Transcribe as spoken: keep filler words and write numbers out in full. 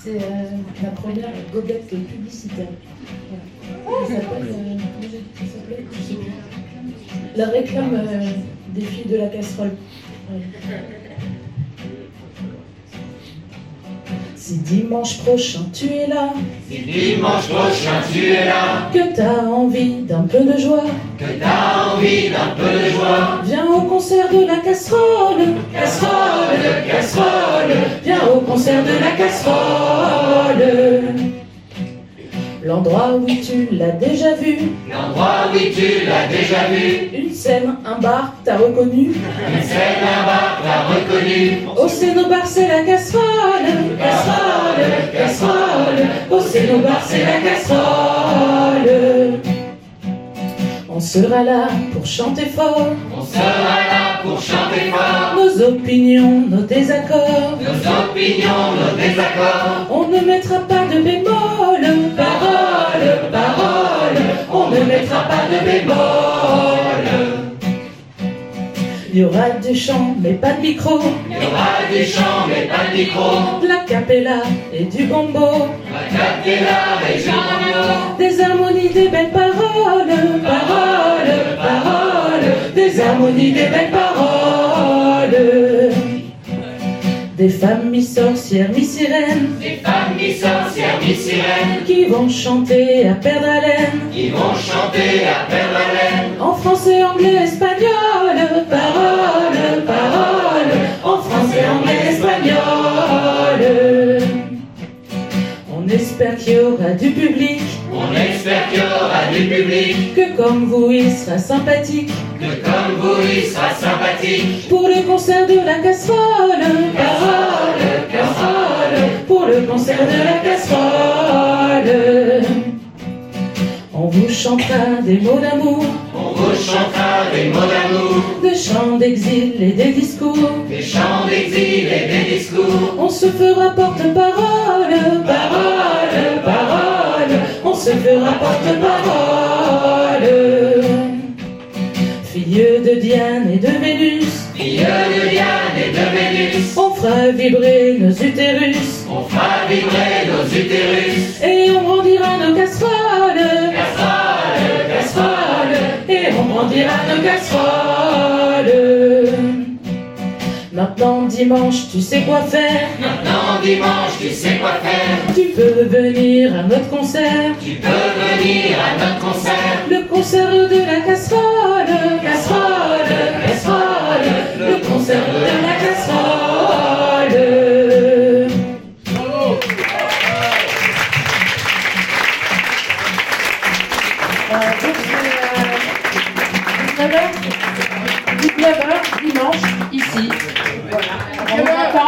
C'est euh, la première goguette publicitaire. Voilà. Ça s'appelle, euh, ça s'appelait, je sais plus. La réclame euh, des filles de la casserole. Ouais. Si dimanche prochain tu es là, si dimanche prochain tu es là, que t'as envie d'un peu de joie, que t'as envie d'un peu de joie, viens au concert de la casserole, casserole, casserole, viens au concert de la casserole. L'endroit où tu l'as déjà vu, l'endroit où tu l'as déjà vu, une scène, un bar, t'as reconnu, une scène, un bar, t'as reconnu, au Cénobar c'est la casserole, casserole, casserole, au Cénobar c'est la casserole. On sera là pour chanter fort, on sera là pour chanter fort, nos opinions, nos désaccords, nos opinions, nos désaccords, on ne mettra pas de bémol, parole, parole, on ne mettra pas de bémol. Il y aura du chant mais pas de micro, il y aura du chant mais pas de micro, de la capella et du gombo, la capella et du gombo, des harmonies, des belles paroles, paroles, paroles, des harmonies, des belles paroles. Des femmes mi-sorcières, mi-sirènes, des femmes mi-sorcières, mi-sirènes, qui vont chanter à perdre haleine, qui vont chanter à perdre haleine, en français, anglais, espagnol, paroles, paroles, en français, anglais, espagnol. On espère qu'il y aura du public, on espère qu'il y aura du public, que comme vous il sera sympathique, que comme vous il sera sympathique, pour le concert de la casserole, parole, casserole, pour le concert de la casserole. On vous chantera des mots d'amour, on vous chantera des mots d'amour, des chants d'exil et des discours, des chants d'exil et des discours, on se fera porte-parole, parole, parole, on se fera porte-parole. Filles de Diane et de Vénus, filles de Diane et de Vénus, on fera vibrer nos utérus, on fera vibrer nos utérus, et on brandira nos casseroles, casseroles, casseroles, et on brandira nos casseroles. Maintenant dimanche, tu sais quoi faire, maintenant dimanche, tu sais quoi faire, tu peux venir à notre concert, tu peux venir à notre concert, le concert de la casserole, casserole, casserole, le concert de la casserole. Euh, donc c'est euh, dix-neuf heures, dix-neuf heures dimanche ici.